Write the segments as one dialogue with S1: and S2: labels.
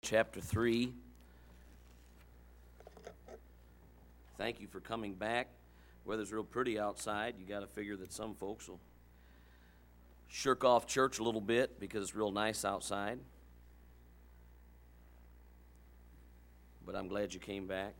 S1: Chapter 3. Thank you for coming back. Weather's real pretty outside. You got to figure that some folks will shirk off church a little bit because it's real nice outside. But I'm glad you came back.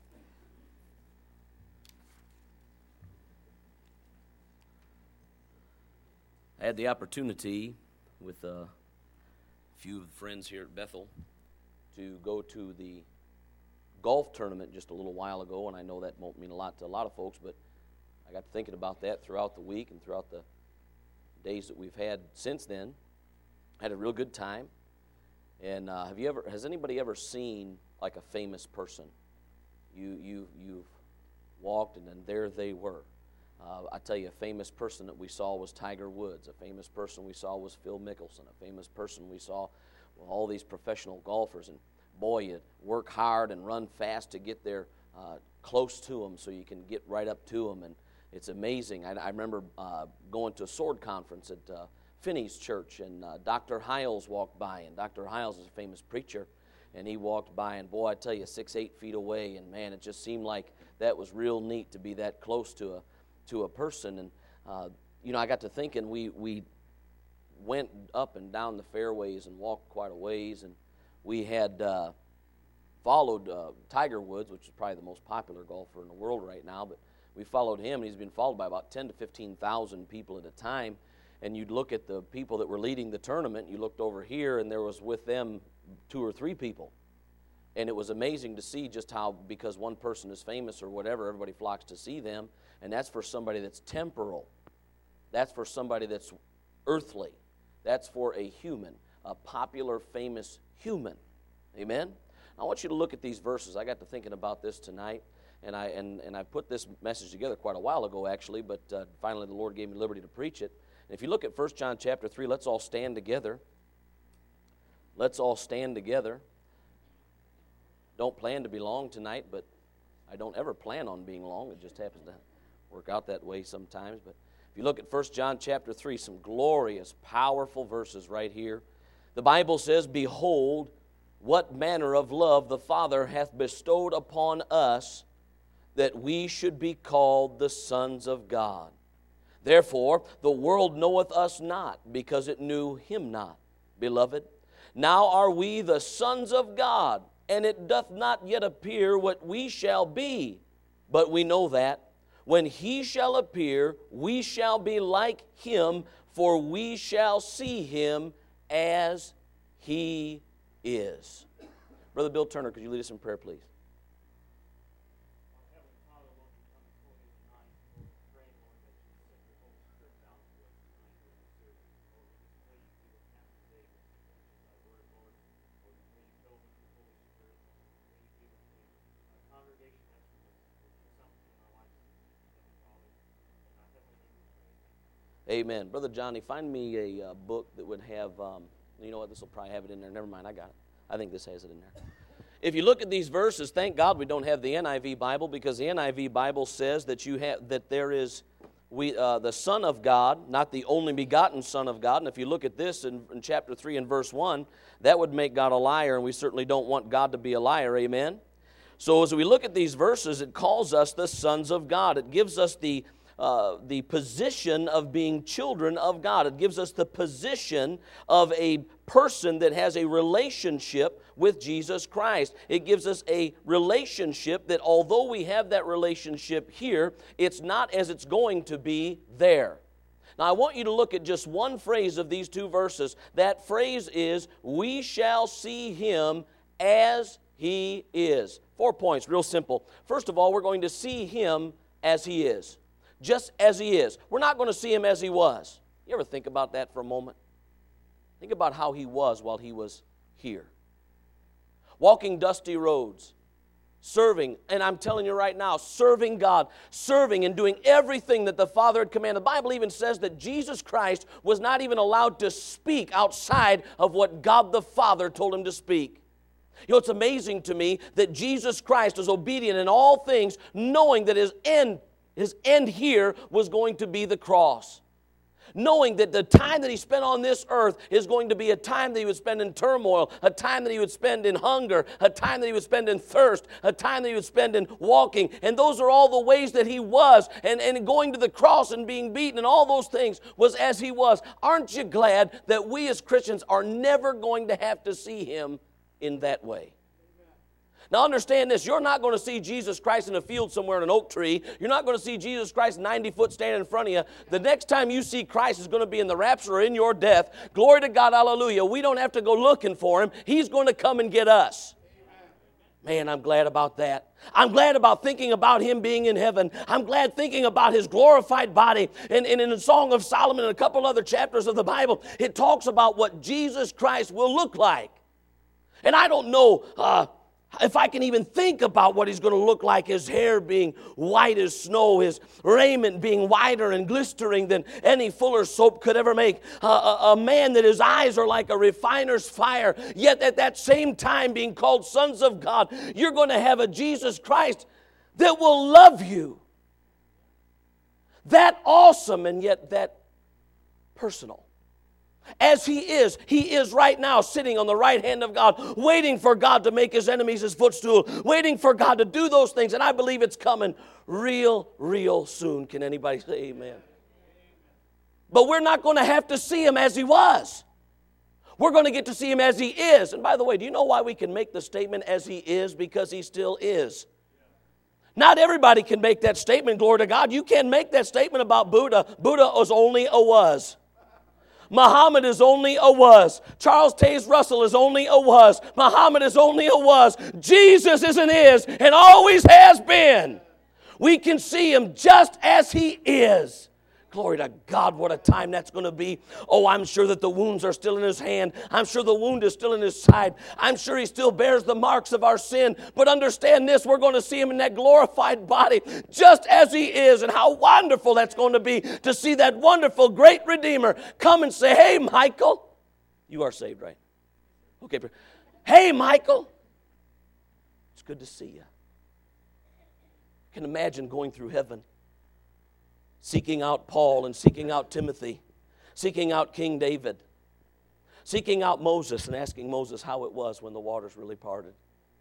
S1: I had the opportunity with a few of the friends here at Bethel to go to the golf tournament just a little while ago, and I know that won't mean a lot to a lot of folks, but I got to thinking about that throughout the week and throughout the days that we've had since then. I had a real good time. And has anybody ever seen like a famous person? You've walked and then there they were. I tell you, a famous person that we saw was Tiger Woods. A famous person we saw was Phil Mickelson. A famous person we saw, well, all these professional golfers. And boy, you work hard and run fast to get there close to them so you can get right up to them. And it's amazing. I remember going to a sword conference at Finney's church, and Dr. Hiles walked by. And Dr. Hiles is a famous preacher. And he walked by, and boy, I tell you, 6-8 feet away. And man, it just seemed like that was real neat to be that close to a person. And I got to thinking, we went up and down the fairways and walked quite a ways, and we had followed Tiger Woods, which is probably the most popular golfer in the world right now, but we followed him, and he's been followed by about 10 to 15,000 people at a time. And you'd look at the people that were leading the tournament, you looked over here, and there was with them 2 or 3 people. And it was amazing to see just how, because one person is famous or whatever, everybody flocks to see them. And that's for somebody that's temporal. That's for somebody that's earthly. That's for a human, a popular, famous human. Amen? I want you to look at these verses. I got to thinking about this tonight, and I put this message together quite a while ago, actually, but finally the Lord gave me liberty to preach it. And if you look at 1 John chapter 3, let's all stand together. Let's all stand together. Don't plan to be long tonight, but I don't ever plan on being long. It just happens to work out that way sometimes. But if you look at 1 John chapter 3, some glorious, powerful verses right here. The Bible says, "Behold, what manner of love the Father hath bestowed upon us, that we should be called the sons of God. Therefore the world knoweth us not, because it knew him not. Beloved, now are we the sons of God, and it doth not yet appear what we shall be. But we know that when he shall appear, we shall be like him, for we shall see him as he is." Brother Bill Turner, could you lead us in prayer, please? Amen. Brother Johnny, find me a book that would have, you know what, this will probably have it in there. Never mind, I got it. I think this has it in there. If you look at these verses, thank God we don't have the NIV Bible, because the NIV Bible says that there is the Son of God, not the only begotten Son of God. And if you look at this in chapter 3 and verse 1, that would make God a liar, and we certainly don't want God to be a liar. Amen? So as we look at these verses, it calls us the sons of God. It gives us the position of being children of God. It gives us the position of a person that has a relationship with Jesus Christ. It gives us a relationship that, although we have that relationship here, it's not as it's going to be there. Now, I want you to look at just one phrase of these 2 verses. That phrase is, "We shall see him as he is." 4 points, real simple. First of all, we're going to see him as he is. Just as he is. We're not going to see him as he was. You ever think about that for a moment? Think about how he was while he was here. Walking dusty roads, serving, and I'm telling you right now, serving God, serving and doing everything that the Father had commanded. The Bible even says that Jesus Christ was not even allowed to speak outside of what God the Father told him to speak. You know, it's amazing to me that Jesus Christ is obedient in all things, knowing that his end here was going to be the cross. knowing that the time that he spent on this earth is going to be a time that he would spend in turmoil, a time that he would spend in hunger, a time that he would spend in thirst, a time that he would spend in walking. And those are all the ways that he was. And going to the cross and being beaten and all those things was as he was. Aren't you glad that we as Christians are never going to have to see him in that way? Now understand this, you're not going to see Jesus Christ in a field somewhere in an oak tree. You're not going to see Jesus Christ 90 foot standing in front of you. The next time you see Christ is going to be in the rapture or in your death. Glory to God, hallelujah. We don't have to go looking for him. He's going to come and get us. Man, I'm glad about that. I'm glad about thinking about him being in heaven. I'm glad thinking about his glorified body. And in the Song of Solomon and a couple other chapters of the Bible, it talks about what Jesus Christ will look like. And I don't know if I can even think about what he's going to look like, his hair being white as snow, his raiment being whiter and glistering than any fuller's soap could ever make, a man that his eyes are like a refiner's fire, yet at that same time being called sons of God. You're going to have a Jesus Christ that will love you. That awesome and yet that personal. As he is right now sitting on the right hand of God, waiting for God to make his enemies his footstool, waiting for God to do those things. And I believe it's coming real soon. Can anybody say amen? But we're not going to have to see him as he was. We're going to get to see him as he is. And by the way, do you know why we can make the statement as he is? Because he still is. Not everybody can make that statement, glory to God. You can't make that statement about Buddha. Buddha was only a was. Muhammad is only a was. Charles Taze Russell is only a was. Muhammad is only a was. Jesus is and is and always has been. We can see him just as he is. Glory to God, what a time that's going to be. Oh, I'm sure that the wounds are still in his hand. I'm sure the wound is still in his side. I'm sure he still bears the marks of our sin. But understand this, we're going to see him in that glorified body just as he is. And how wonderful that's going to be to see that wonderful, great Redeemer come and say, hey, Michael. You are saved, right? Okay. Hey, Michael. It's good to see you. I can imagine going through heaven, seeking out Paul and seeking out Timothy, seeking out King David, seeking out Moses and asking Moses how it was when the waters really parted.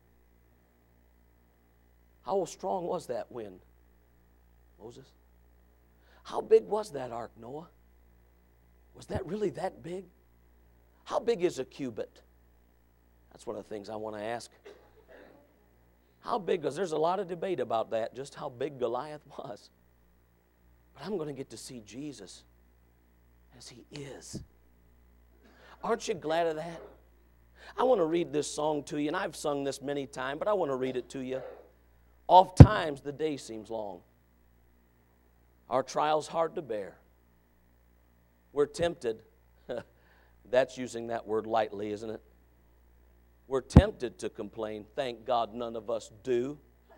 S1: How strong was that wind, Moses? How big was that ark, Noah? Was that really that big? How big is a cubit? That's one of the things I want to ask. How big? Because there's a lot of debate about that, just how big Goliath was. But I'm going to get to see Jesus as he is. Aren't you glad of that? I want to read this song to you, and I've sung this many times, but I want to read it to you. Oft times the day seems long. Our trials hard to bear. We're tempted. That's using that word lightly, isn't it? We're tempted to complain. Thank God none of us do.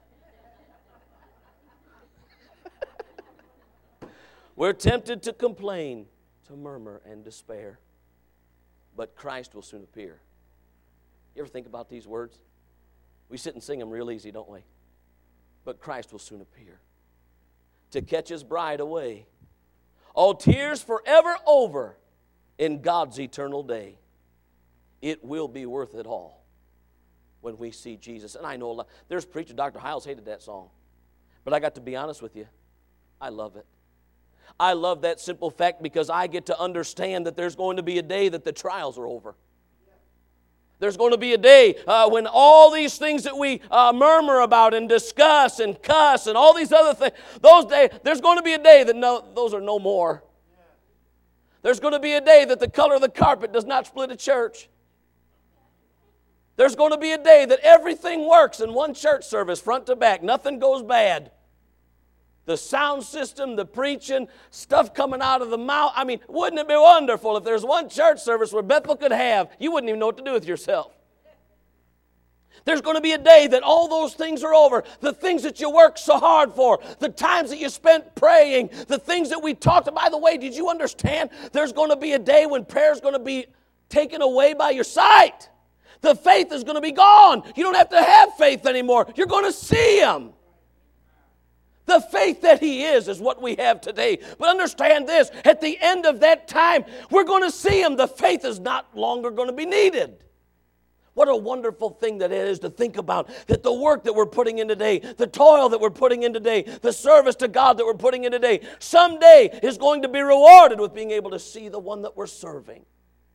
S1: We're tempted to complain, to murmur and despair. But Christ will soon appear. You ever think about these words? We sit and sing them real easy, don't we? But Christ will soon appear to catch his bride away. All tears forever over in God's eternal day. It will be worth it all when we see Jesus. And I know a lot. There's a preacher, Dr. Hiles, hated that song. But I got to be honest with you. I love it. I love that simple fact because I get to understand that there's going to be a day that the trials are over. There's going to be a day when all these things that we murmur about and discuss and cuss and all these other things, those days, there's going to be a day that those are no more. There's going to be a day that the color of the carpet does not split a church. There's going to be a day that everything works in one church service, front to back. Nothing goes bad. The sound system, the preaching, stuff coming out of the mouth. I mean, wouldn't it be wonderful if there's one church service where Bethel could have, you wouldn't even know what to do with yourself. There's going to be a day that all those things are over. The things that you worked so hard for, the times that you spent praying, the things that we talked about. By the way, did you understand there's going to be a day when prayer is going to be taken away by your sight? The faith is going to be gone. You don't have to have faith anymore. You're going to see him. The faith that He is what we have today. But understand this, at the end of that time, we're going to see Him. The faith is not longer going to be needed. What a wonderful thing that it is to think about, that the work that we're putting in today, the toil that we're putting in today, the service to God that we're putting in today, someday is going to be rewarded with being able to see the one that we're serving.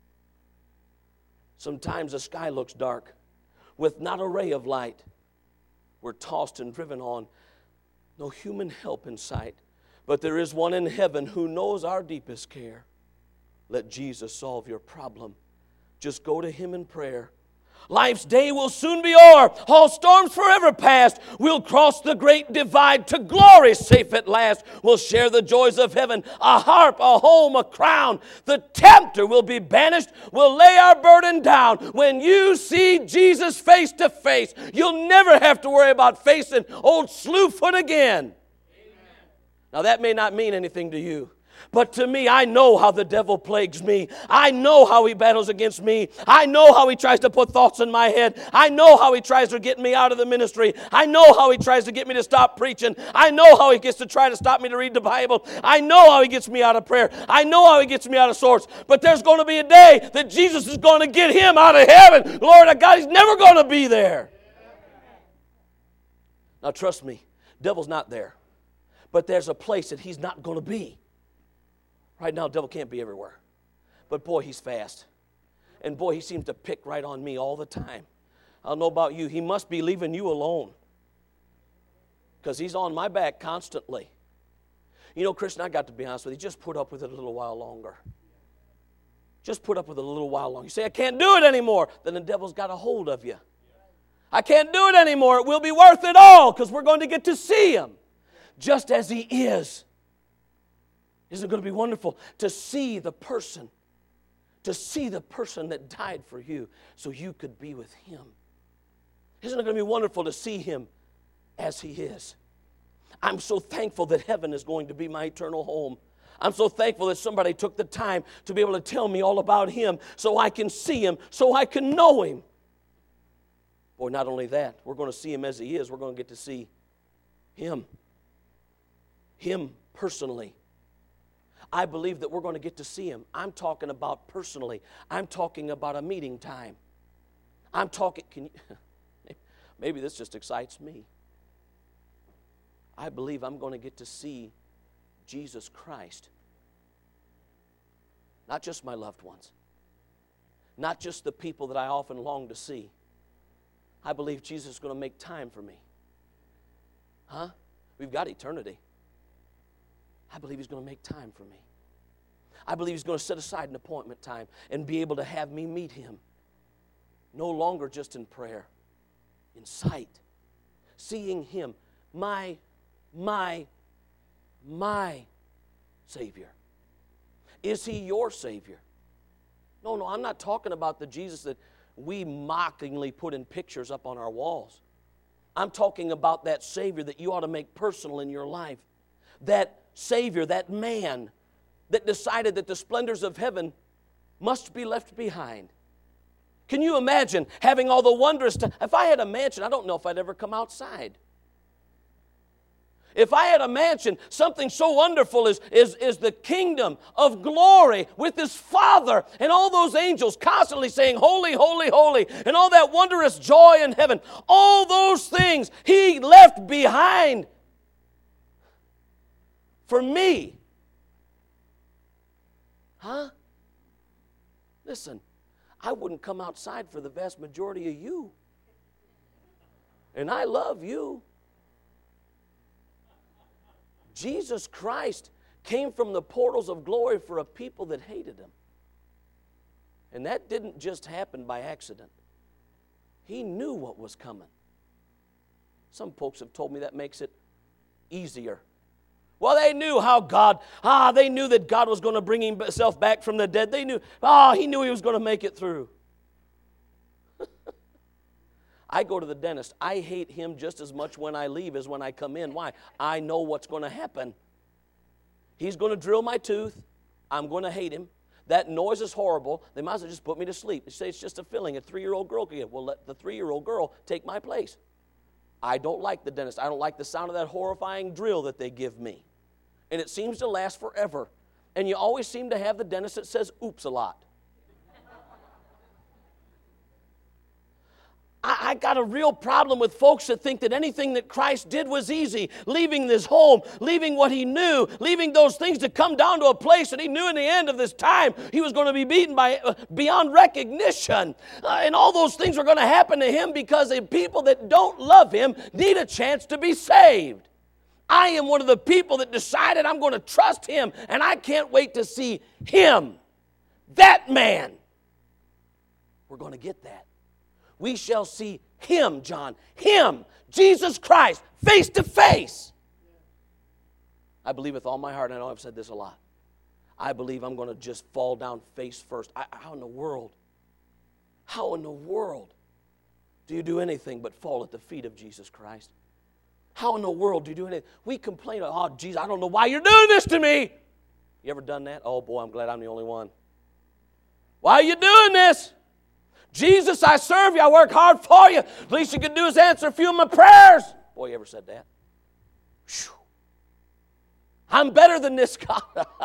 S1: Sometimes the sky looks dark with not a ray of light. We're tossed and driven on. No human help in sight. But there is one in heaven who knows our deepest care. Let Jesus solve your problem. Just go to Him in prayer. Life's day will soon be o'er, all storms forever past. We'll cross the great divide to glory safe at last. We'll share the joys of heaven, a harp, a home, a crown. The tempter will be banished. We'll lay our burden down. When you see Jesus face to face, you'll never have to worry about facing old Slewfoot again. Amen. Now that may not mean anything to you. But to me, I know how the devil plagues me. I know how he battles against me. I know how he tries to put thoughts in my head. I know how he tries to get me out of the ministry. I know how he tries to get me to stop preaching. I know how he gets to try to stop me to read the Bible. I know how he gets me out of prayer. I know how he gets me out of sorts. But there's going to be a day that Jesus is going to get him out of heaven. Lord of God, he's never going to be there. Now trust me, devil's not there. But there's a place that he's not going to be. Right now, the devil can't be everywhere. But boy, he's fast. And boy, he seems to pick right on me all the time. I don't know about you. He must be leaving you alone. Because he's on my back constantly. You know, Christian, I got to be honest with you. Just put up with it a little while longer. Just put up with it a little while longer. You say, I can't do it anymore. Then the devil's got a hold of you. I can't do it anymore. It will be worth it all because we're going to get to see him just as he is. Isn't it going to be wonderful to see the person that died for you so you could be with him? Isn't it going to be wonderful to see him as he is? I'm so thankful that heaven is going to be my eternal home. I'm so thankful that somebody took the time to be able to tell me all about him so I can see him, so I can know him. Boy, not only that, we're going to see him as he is. We're going to get to see him personally. I believe that we're going to get to see him. I'm talking about personally. I'm talking about a meeting time. I'm talking, maybe this just excites me. I believe I'm going to get to see Jesus Christ. Not just my loved ones. Not just the people that I often long to see. I believe Jesus is going to make time for me. Huh? We've got eternity. I believe he's going to make time for me. I believe he's going to set aside an appointment time and be able to have me meet him. No longer just in prayer, in sight. Seeing him, my Savior. Is he your Savior? No, I'm not talking about the Jesus that we mockingly put in pictures up on our walls. I'm talking about that Savior that you ought to make personal in your life. That Savior, that man that decided that the splendors of heaven must be left behind. Can you imagine having all the wondrous time? If I had a mansion, I don't know if I'd ever come outside. If I had a mansion, something so wonderful is the kingdom of glory with his Father and all those angels constantly saying, holy, holy, holy, and all that wondrous joy in heaven. All those things he left behind for me. Huh? Listen, I wouldn't come outside for the vast majority of you. And I love you. Jesus Christ came from the portals of glory for a people that hated him. And that didn't just happen by accident. He knew what was coming. Some folks have told me that makes it easier. Well, they knew how God, they knew that God was going to bring himself back from the dead. They knew, he knew he was going to make it through. I go to the dentist. I hate him just as much when I leave as when I come in. Why? I know what's going to happen. He's going to drill my tooth. I'm going to hate him. That noise is horrible. They might as well just put me to sleep. They say it's just a filling. A 3-year-old girl can get. Well, let the 3-year-old girl take my place. I don't like the dentist. I don't like the sound of that horrifying drill that they give me. And it seems to last forever. And you always seem to have the dentist that says oops a lot. I got a real problem with folks that think that anything that Christ did was easy. Leaving this home, leaving what he knew, leaving those things to come down to a place that he knew in the end of this time he was going to be beaten by beyond recognition. And all those things were going to happen to him because the people that don't love him need a chance to be saved. I am one of the people that decided I'm going to trust him, and I can't wait to see him, that man. We're going to get that. We shall see him, John, him, Jesus Christ, face to face. I believe with all my heart, and I know I've said this a lot, I believe I'm going to just fall down face first. How in the world do you do anything but fall at the feet of Jesus Christ? How in the world do you do anything? We complain, oh, Jesus, I don't know why you're doing this to me. You ever done that? Oh, boy, I'm glad I'm the only one. Why are you doing this? Jesus, I serve you. I work hard for you. The least you can do is answer a few of my prayers. Boy, you ever said that? Whew. I'm better than this God.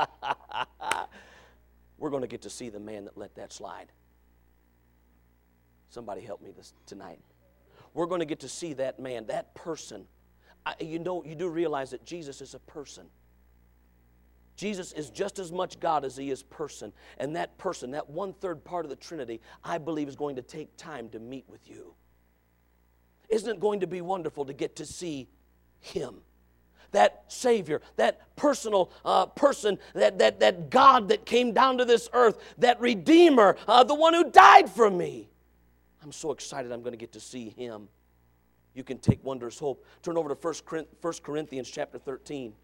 S1: We're going to get to see the man that let that slide. Somebody help me tonight. We're going to get to see that man, that person. You do realize that Jesus is a person. Jesus is just as much God as he is person. And that person, that 1/3 part of the Trinity, I believe is going to take time to meet with you. Isn't it going to be wonderful to get to see him? That Savior, that personal person, that God that came down to this earth, that Redeemer, the one who died for me. I'm so excited I'm going to get to see him. You can take wondrous hope. Turn over to 1 Corinthians chapter 13.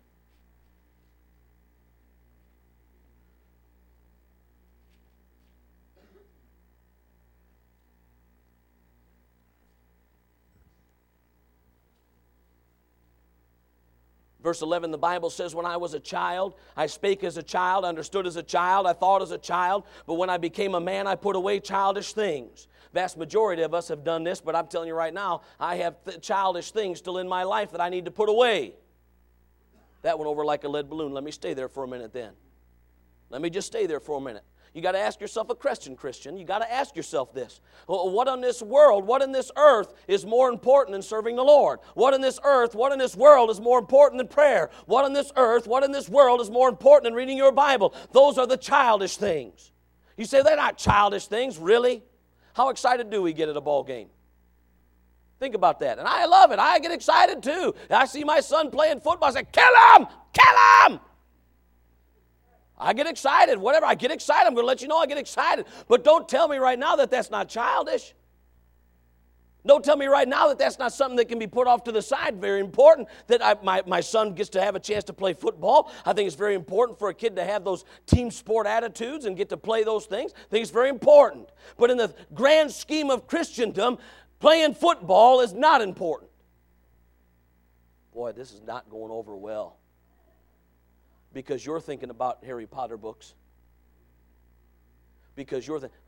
S1: Verse 11, the Bible says, when I was a child, I spake as a child, understood as a child, I thought as a child, but when I became a man, I put away childish things. Vast majority of us have done this, but I'm telling you right now, I have childish things still in my life that I need to put away. That went over like a lead balloon. Let me stay there for a minute then. Let me just stay there for a minute. You got to ask yourself a question, Christian. You got to ask yourself this. What on this world, what in this earth is more important than serving the Lord? What in this earth, what in this world is more important than prayer? What on this earth, what in this world is more important than reading your Bible? Those are the childish things. You say they're not childish things, really? How excited do we get at a ball game? Think about that. And I love it. I get excited too. I see my son playing football. I say, kill him! Kill him! I get excited. Whatever, I get excited. I'm going to let you know I get excited. But don't tell me right now that that's not childish. Don't tell me right now that that's not something that can be put off to the side. Very important that my son gets to have a chance to play football. I think it's very important for a kid to have those team sport attitudes and get to play those things. I think it's very important. But in the grand scheme of Christendom, playing football is not important. Boy, this is not going over well. Because you're thinking about Harry Potter books. Because you're thinking,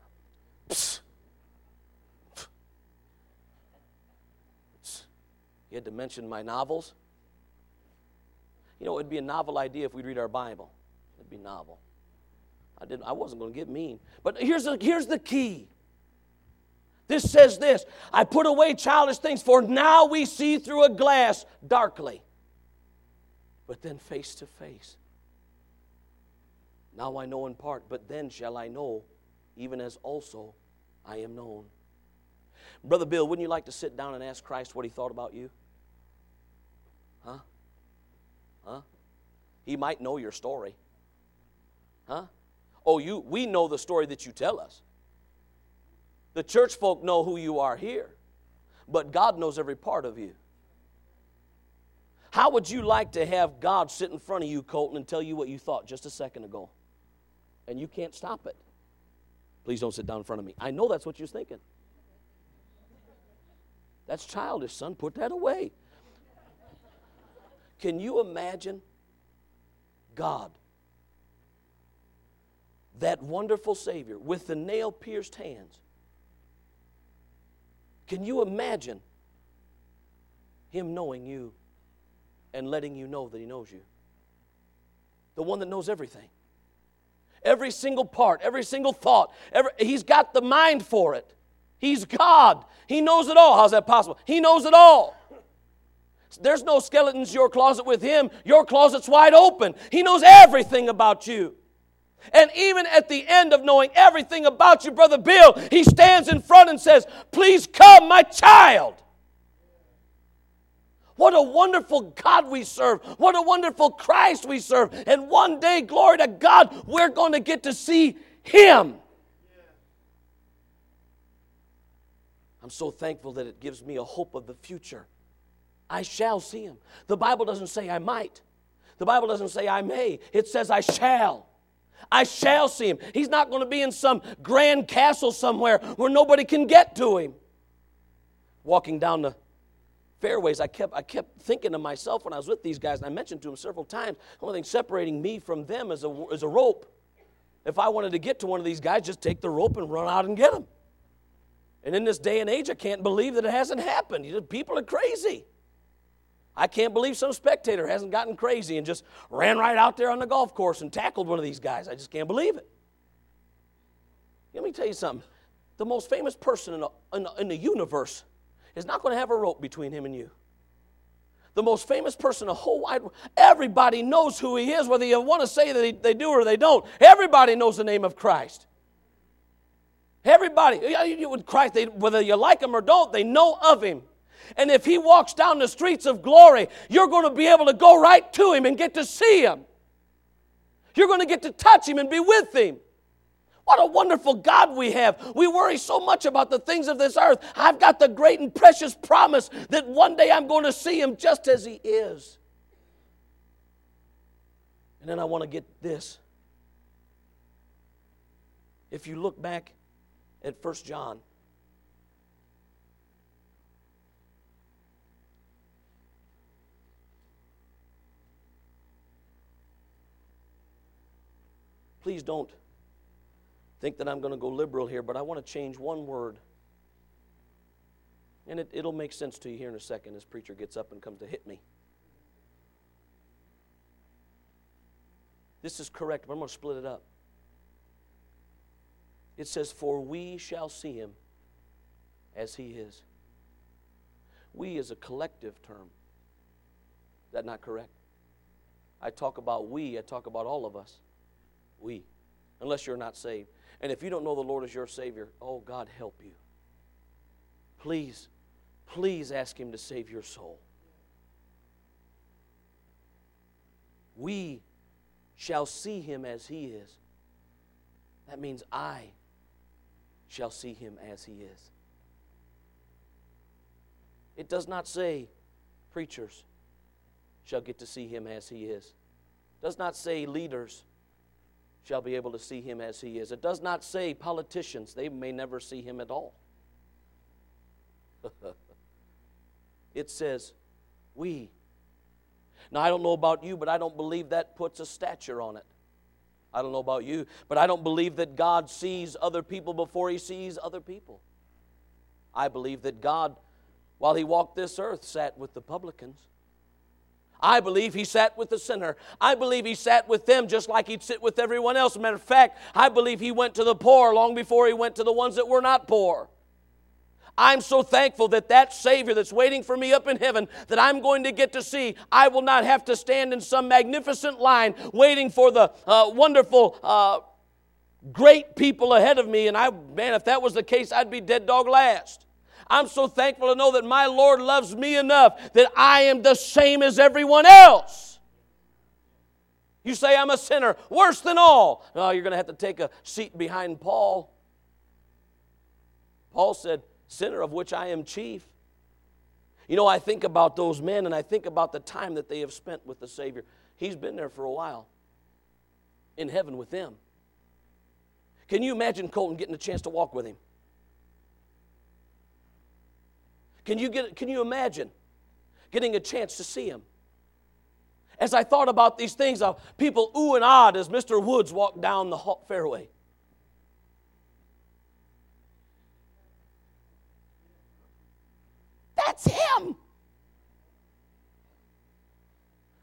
S1: you had to mention my novels. You know, it'd be a novel idea if we'd read our Bible. It'd be novel. I wasn't going to get mean. But here's the key. This says this, I put away childish things, for now we see through a glass darkly, but then face to face. Now I know in part, but then shall I know, even as also I am known. Brother Bill, wouldn't you like to sit down and ask Christ what he thought about you? Huh? Huh? He might know your story. Huh? Oh, we know the story that you tell us. The church folk know who you are here, but God knows every part of you. How would you like to have God sit in front of you, Colton, and tell you what you thought just a second ago? And you can't stop it. Please don't sit down in front of me. I know that's what you're thinking. That's childish, son. Put that away. Can you imagine God, that wonderful Savior, with the nail-pierced hands? Can you imagine Him knowing you and letting you know that He knows you. The one that knows everything. Every single part, every single thought. He's got the mind for it. He's God. He knows it all. How's that possible? He knows it all. There's no skeletons in your closet with Him. Your closet's wide open. He knows everything about you. And even at the end of knowing everything about you, Brother Bill, He stands in front and says, "Please come, my child." What a wonderful God we serve. What a wonderful Christ we serve. And one day, glory to God, we're going to get to see Him. I'm so thankful that it gives me a hope of the future. I shall see Him. The Bible doesn't say I might. The Bible doesn't say I may. It says I shall. I shall see Him. He's not going to be in some grand castle somewhere where nobody can get to Him. Walking down the fairways, I kept thinking to myself when I was with these guys, and I mentioned to them several times, the only thing separating me from them is a rope. If I wanted to get to one of these guys, just take the rope and run out and get them. And in this day and age, I can't believe that it hasn't happened. People are crazy. I can't believe some spectator hasn't gotten crazy and just ran right out there on the golf course and tackled one of these guys. I just can't believe it. Let me tell you something. The most famous person in the universe is not going to have a rope between him and you. The most famous person in the whole wide world, everybody knows who he is, whether you want to say that they do or they don't. Everybody knows the name of Christ. Everybody, with Christ, whether you like him or don't, they know of him. And if he walks down the streets of glory, you're going to be able to go right to him and get to see him. You're going to get to touch him and be with him. What a wonderful God we have. We worry so much about the things of this earth. I've got the great and precious promise that one day I'm going to see him just as he is. And then I want to get this. If you look back at 1 John, please don't think that I'm going to go liberal here, but I want to change one word. And it'll make sense to you here in a second as preacher gets up and comes to hit me. This is correct, but I'm going to split it up. It says, "For we shall see him as he is." We is a collective term. Is that not correct? I talk about we, I talk about all of us. We, unless you're not saved. And if you don't know the Lord as your Savior, oh, God help you. Please, please ask him to save your soul. We shall see him as he is. That means I shall see him as he is. It does not say preachers shall get to see him as he is. It does not say leaders shall be able to see him as he is. It does not say politicians. They may never see him at all. It says we. Now, I don't know about you, but I don't believe that puts a stature on it. I don't know about you, but I don't believe that God sees other people before he sees other people. I believe that God, while he walked this earth, sat with the publicans. I believe he sat with the sinner. I believe he sat with them just like he'd sit with everyone else. As a matter of fact, I believe he went to the poor long before he went to the ones that were not poor. I'm so thankful that that Savior that's waiting for me up in heaven, that I'm going to get to see, I will not have to stand in some magnificent line waiting for the wonderful, great people ahead of me. And man, if that was the case, I'd be dead dog last. I'm so thankful to know that my Lord loves me enough that I am the same as everyone else. You say I'm a sinner, worse than all. No, you're going to have to take a seat behind Paul. Paul said, "Sinner of which I am chief." You know, I think about those men and I think about the time that they have spent with the Savior. He's been there for a while in heaven with them. Can you imagine Colton getting a chance to walk with him? Can you imagine getting a chance to see him? As I thought about these things, people ooh and ahhed as Mr. Woods walked down the fairway. That's him.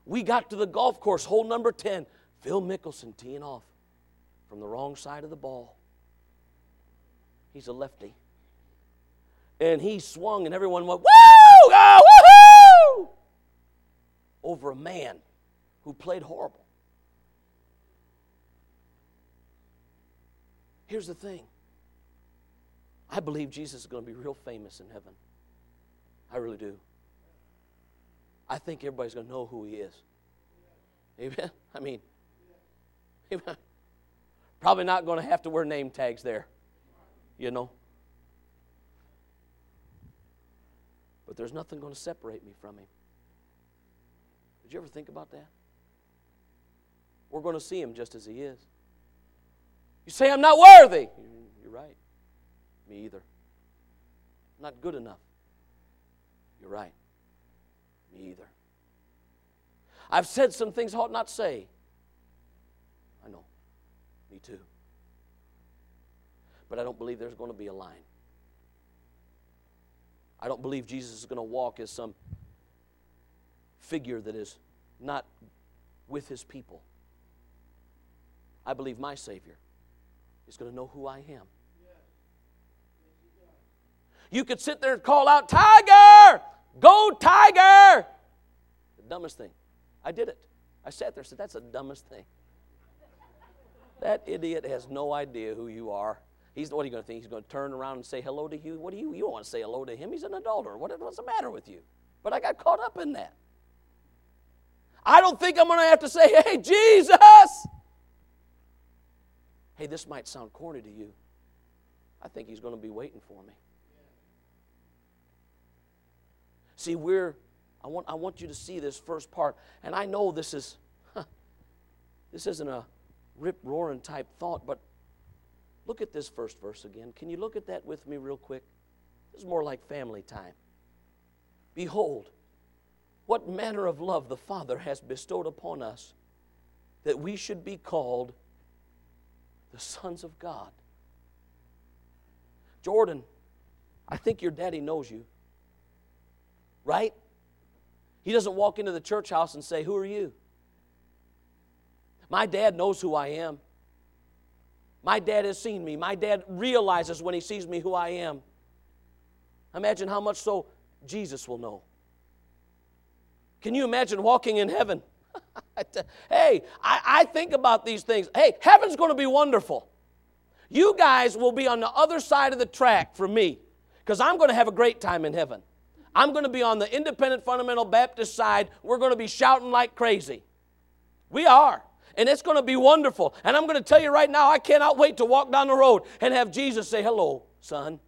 S1: We got to the golf course, hole number 10. Phil Mickelson teeing off from the wrong side of the ball. He's a lefty. And he swung and everyone went, woo! Oh, woohoo! Over a man who played horrible. Here's the thing. I believe Jesus is going to be real famous in heaven. I really do. I think everybody's going to know who he is. Amen? I mean, amen. Probably not going to have to wear name tags there, you know. But there's nothing going to separate me from him. Did you ever think about that? We're going to see him just as he is. You say, I'm not worthy. You're right. Me either. I'm not good enough. You're right. Me either. I've said some things I ought not say. I know. Me too. But I don't believe there's going to be a line. I don't believe Jesus is going to walk as some figure that is not with his people. I believe my Savior is going to know who I am. You could sit there and call out, Tiger! Go Tiger! The dumbest thing. I did it. I sat there and said, that's the dumbest thing. That idiot has no idea who you are. What are you going to think? He's going to turn around and say hello to you? What do you don't want to say hello to him? He's an adulterer. What's the matter with you? But I got caught up in that. I don't think I'm going to have to say, hey, Jesus! Hey, this might sound corny to you. I think he's going to be waiting for me. See, I want you to see this first part. And I know this isn't a rip-roaring type thought, but look at this first verse again. Can you look at that with me real quick? This is more like family time. Behold, what manner of love the Father has bestowed upon us, that we should be called the sons of God. Jordan, I think your daddy knows you. Right? He doesn't walk into the church house and say, who are you? My dad knows who I am. My dad has seen me. My dad realizes when he sees me who I am. Imagine how much so Jesus will know. Can you imagine walking in heaven? Hey, I think about these things. Hey, heaven's going to be wonderful. You guys will be on the other side of the track from me, because I'm going to have a great time in heaven. I'm going to be on the Independent Fundamental Baptist side. We're going to be shouting like crazy. We are. And it's going to be wonderful. And I'm going to tell you right now, I cannot wait to walk down the road and have Jesus say, hello, son.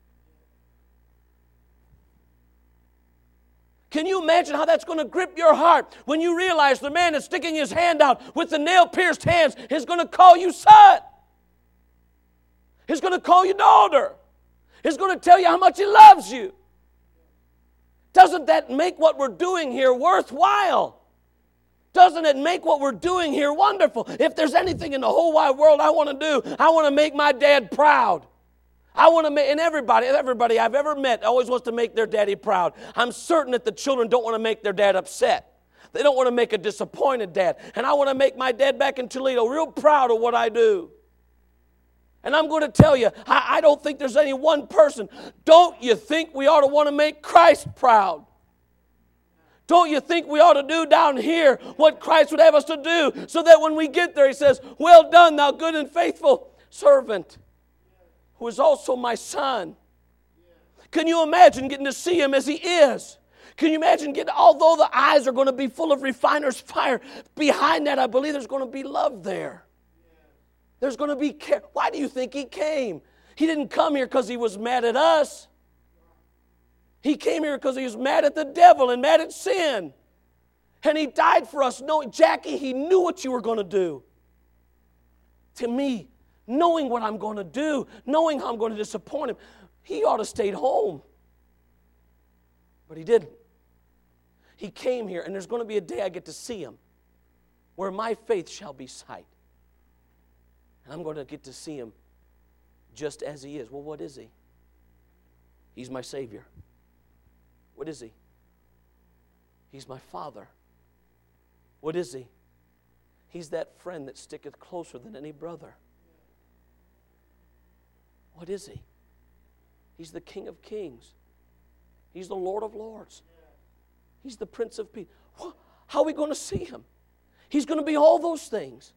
S1: Can you imagine how that's going to grip your heart when you realize the man that's sticking his hand out with the nail-pierced hands is going to call you son? He's going to call you daughter. He's going to tell you how much he loves you. Doesn't that make what we're doing here worthwhile? Doesn't it make what we're doing here wonderful? If there's anything in the whole wide world I want to do, I want to make my dad proud. I want to make, and everybody I've ever met always wants to make their daddy proud. I'm certain that the children don't want to make their dad upset. They don't want to make a disappointed dad. And I want to make my dad back in Toledo real proud of what I do. And I'm going to tell you, I don't think there's any one person. Don't you think we ought to want to make Christ proud? Don't you think we ought to do down here what Christ would have us to do, so that when we get there, he says, well done, thou good and faithful servant, who is also my son. Can you imagine getting to see him as he is? Can you imagine although the eyes are going to be full of refiner's fire, behind that I believe there's going to be love there. There's going to be care. Why do you think he came? He didn't come here because he was mad at us. He came here because he was mad at the devil and mad at sin. And he died for us. Jackie, he knew what you were going to do. To me, knowing what I'm going to do, knowing how I'm going to disappoint him, he ought to have stayed home. But he didn't. He came here, and there's going to be a day I get to see him, where my faith shall be sight. And I'm going to get to see him just as he is. Well, what is he? He's my Savior. What is he? He's my Father. What is He? He's that friend that sticketh closer than any brother. What is He? He's the King of Kings. He's the Lord of Lords. He's the Prince of Peace. How are we going to see Him? He's going to be all those things.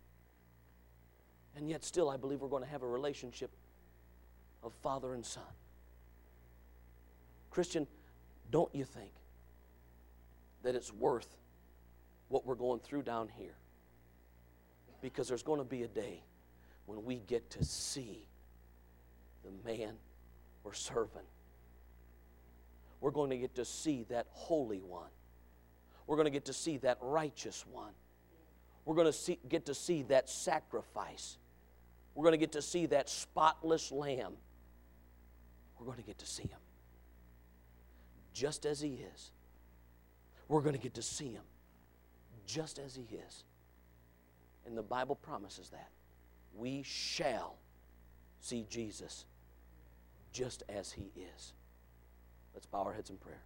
S1: And yet still I believe we're going to have a relationship of father and son. Christian, don't you think that it's worth what we're going through down here? Because there's going to be a day when we get to see the man we're serving. We're going to get to see that Holy One. We're going to get to see that righteous One. We're going to get to see that sacrifice. We're going to get to see that spotless Lamb. We're going to get to see Him just as He is. We're going to get to see Him just as He is. And the Bible promises that. We shall see Jesus just as He is. Let's bow our heads in prayer.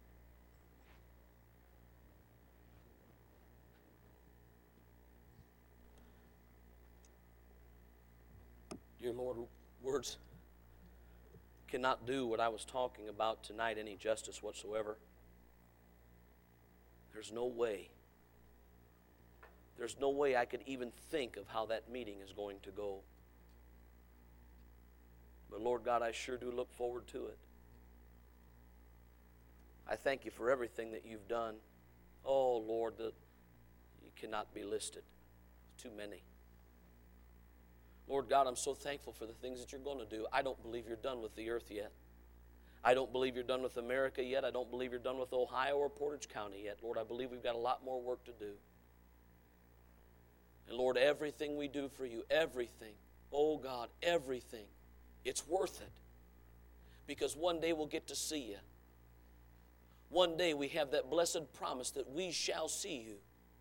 S1: Dear Lord, words cannot do what I was talking about tonight any justice whatsoever. There's no way I could even think of how that meeting is going to go. But Lord God, I sure do look forward to it. I thank You for everything that You've done. Oh, Lord, that you cannot be listed. It's too many. Lord God, I'm so thankful for the things that You're going to do. I don't believe You're done with the earth yet. I don't believe You're done with America yet. I don't believe You're done with Ohio or Portage County yet. Lord, I believe we've got a lot more work to do. And Lord, everything we do for You, everything, oh God, everything, it's worth it. Because one day we'll get to see You. One day we have that blessed promise that we shall see You.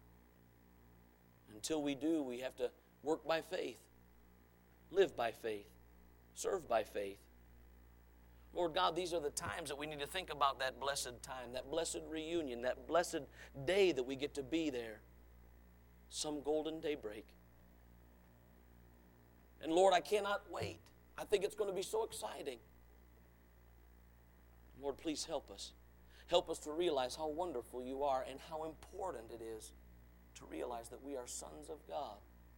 S1: Until we do, we have to work by faith, live by faith, serve by faith. Lord God, these are the times that we need to think about that blessed time, that blessed reunion, that blessed day that we get to be there. Some golden daybreak. And Lord, I cannot wait. I think it's going to be so exciting. Lord, please help us. Help us to realize how wonderful You are and how important it is to realize that we are sons of God.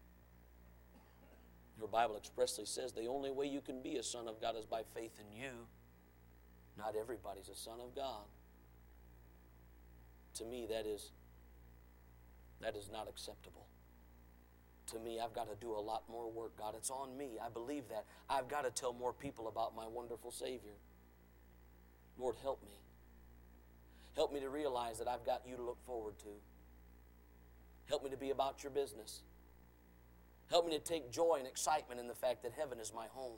S1: Your Bible expressly says the only way you can be a son of God is by faith in You. Not everybody's a son of God. To me, that is not acceptable. To me, I've got to do a lot more work, God. It's on me. I believe that. I've got to tell more people about my wonderful Savior. Lord, help me. Help me to realize that I've got You to look forward to. Help me to be about Your business. Help me to take joy and excitement in the fact that heaven is my home.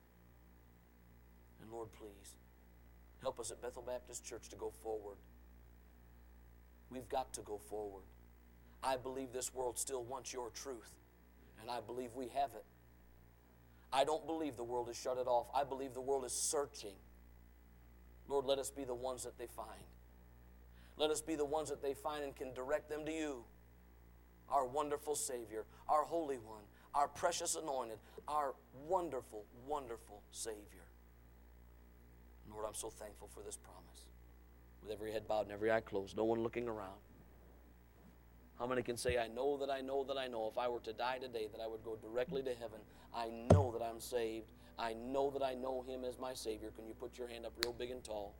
S1: And Lord, please, help us at Bethel Baptist Church to go forward. We've got to go forward. I believe this world still wants Your truth, and I believe we have it. I don't believe the world has shut it off. I believe the world is searching. Lord, let us be the ones that they find. Let us be the ones that they find and can direct them to You, our wonderful Savior, our Holy One, our precious anointed, our wonderful, wonderful Savior. Lord, I'm so thankful for this promise. With every head bowed and every eye closed, no one looking around. How many can say, I know that I know that I know if I were to die today that I would go directly to heaven? I know that I'm saved. I know that I know Him as my Savior. Can you put your hand up real big and tall?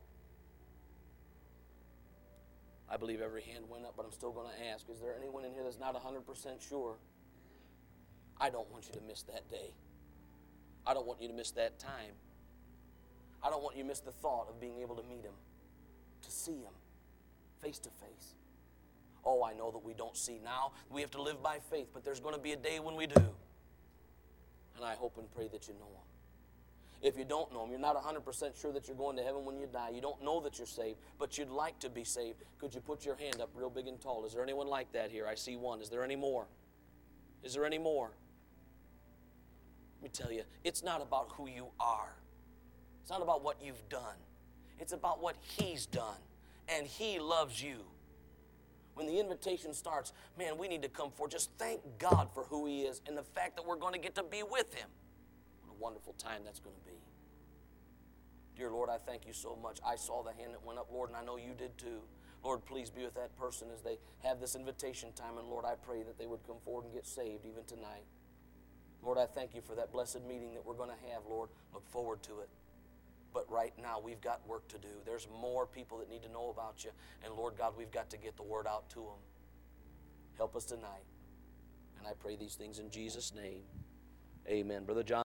S1: I believe every hand went up, but I'm still going to ask, is there anyone in here that's not 100% sure? I don't want you to miss that day. I don't want you to miss that time. I don't want you to miss the thought of being able to meet Him, to see Him face to face. Oh, I know that we don't see now. We have to live by faith, but there's going to be a day when we do. And I hope and pray that you know Him. If you don't know Him, you're not 100% sure that you're going to heaven when you die. You don't know that you're saved, but you'd like to be saved. Could you put your hand up real big and tall? Is there anyone like that here? I see one. Is there any more? Is there any more? Let me tell you, it's not about who you are. It's not about what you've done. It's about what He's done. And He loves you When the invitation starts, man, we need to come forward. Just thank God for who He is and the fact that we're going to get to be with Him. What a wonderful time that's going to be. Dear Lord, I thank You so much. I saw the hand that went up, Lord, and I know You did too. Lord, please be with that person as they have this invitation time. And Lord, I pray that they would come forward and get saved even tonight. Lord, I thank You for that blessed meeting that we're going to have, Lord. Look forward to it. But right now, we've got work to do. There's more people that need to know about You. And Lord God, we've got to get the word out to them. Help us tonight. And I pray these things in Jesus' name. Amen. Brother John.